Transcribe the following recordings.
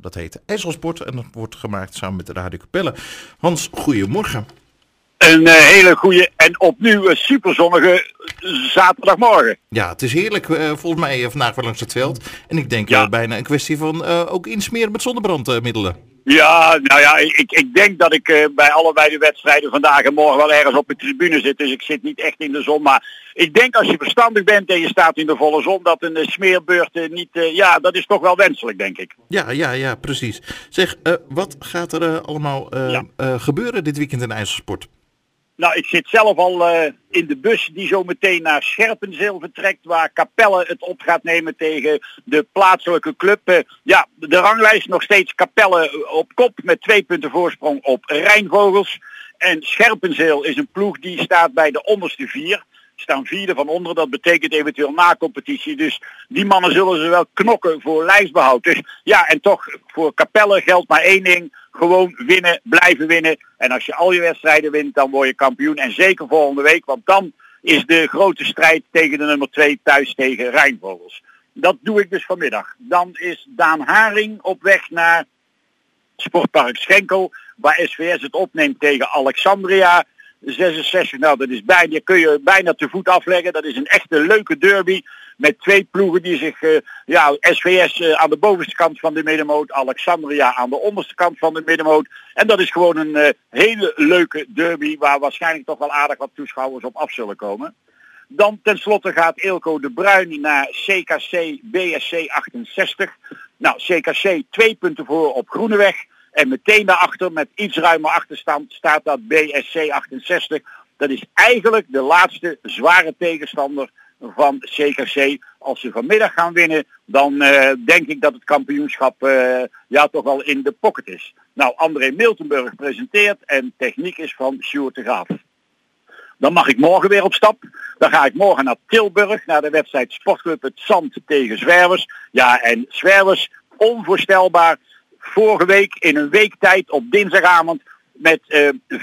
dat heet IJsselsport en dat wordt gemaakt samen met de Radio Capelle. Hans, goedemorgen. Een hele goede en opnieuw superzonnige zaterdagmorgen. Ja, het is heerlijk volgens mij vandaag weer langs het veld. En ik denk bijna een kwestie van ook insmeren met zonnebrandmiddelen. Ja, nou ja, ik denk dat ik bij allebei de wedstrijden vandaag en morgen wel ergens op de tribune zit. Dus ik zit niet echt in de zon. Maar ik denk als je verstandig bent en je staat in de volle zon, dat een smeerbeurt niet... dat is toch wel wenselijk, denk ik. Ja, precies. Zeg, wat gaat er allemaal gebeuren dit weekend in IJsselsport? Nou, ik zit zelf al in de bus die zo meteen naar Scherpenzeel vertrekt, waar Capelle het op gaat nemen tegen de plaatselijke club. De ranglijst nog steeds Capelle op kop met 2 punten voorsprong op Rijnvogels. En Scherpenzeel is een ploeg die staat bij de onderste 4. Staan 4e van onder, dat betekent eventueel na-competitie. Dus die mannen zullen ze wel knokken voor lijstbehoud. Dus ja, en toch voor Capelle geldt maar één ding. Gewoon winnen, blijven winnen. En als je al je wedstrijden wint, dan word je kampioen. En zeker volgende week, want dan is de grote strijd tegen de nummer 2 thuis tegen Rijnvogels. Dat doe ik dus vanmiddag. Dan is Daan Haring op weg naar Sportpark Schenkel, waar SVS het opneemt tegen Alexandria. 66, nou dat is bijna, kun je bijna te voet afleggen. Dat is een echte leuke derby met 2 ploegen die zich, SVS aan de bovenste kant van de middenmoot, Alexandria aan de onderste kant van de middenmoot. En dat is gewoon een hele leuke derby waar waarschijnlijk toch wel aardig wat toeschouwers op af zullen komen. Dan tenslotte gaat Eelco de Bruin naar CKC BSC 68. Nou, CKC 2 punten voor op Groeneweg. En meteen daarachter, met iets ruimer achterstand, staat dat BSC 68. Dat is eigenlijk de laatste zware tegenstander van CKC. Als ze vanmiddag gaan winnen, dan denk ik dat het kampioenschap toch wel in de pocket is. Nou, André Miltenburg presenteert en techniek is van Sjoerd de Graaf. Dan mag ik morgen weer op stap. Dan ga ik morgen naar Tilburg, naar de wedstrijd Sportclub Het Zand tegen Zwervers. Ja, en Zwervers, onvoorstelbaar. Vorige week in een week tijd op dinsdagavond met 5-0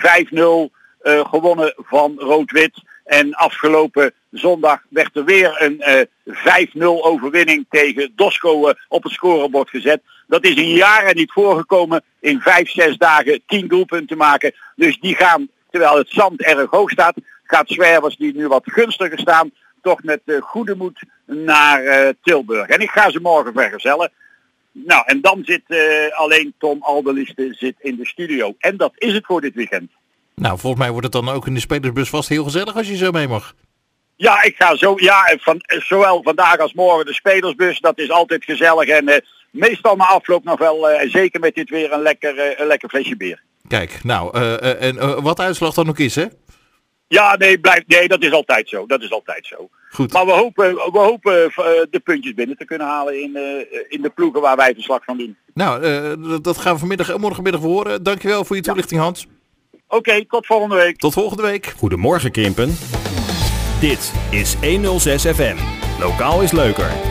gewonnen van Rood-Wit. En afgelopen zondag werd er weer een 5-0 overwinning tegen Dosco op het scorebord gezet. Dat is in jaren niet voorgekomen, in 5-6 dagen 10 doelpunten maken. Dus die gaan, terwijl het Zand erg hoog staat, gaat Zwervers die nu wat gunstiger staan, toch met goede moed naar Tilburg. En ik ga ze morgen vergezellen. Nou, en dan zit alleen Tom Alderliste zit in de studio. En dat is het voor dit weekend. Nou, volgens mij wordt het dan ook in de spelersbus vast heel gezellig als je zo mee mag. Ja, ik ga zo, zowel vandaag als morgen de spelersbus, dat is altijd gezellig. En meestal na afloop nog wel, zeker met dit weer, een lekker flesje bier. Kijk, nou, en wat uitslag dan ook is, hè? Ja, nee, dat is altijd zo. Dat is altijd zo. Goed. Maar we hopen de puntjes binnen te kunnen halen in de ploegen waar wij verslag van doen. Nou, dat gaan we morgenmiddag horen. Dankjewel voor je toelichting, Hans. Oké, tot volgende week. Tot volgende week. Goedemorgen, Krimpen. Dit is 106 FM. Lokaal is leuker.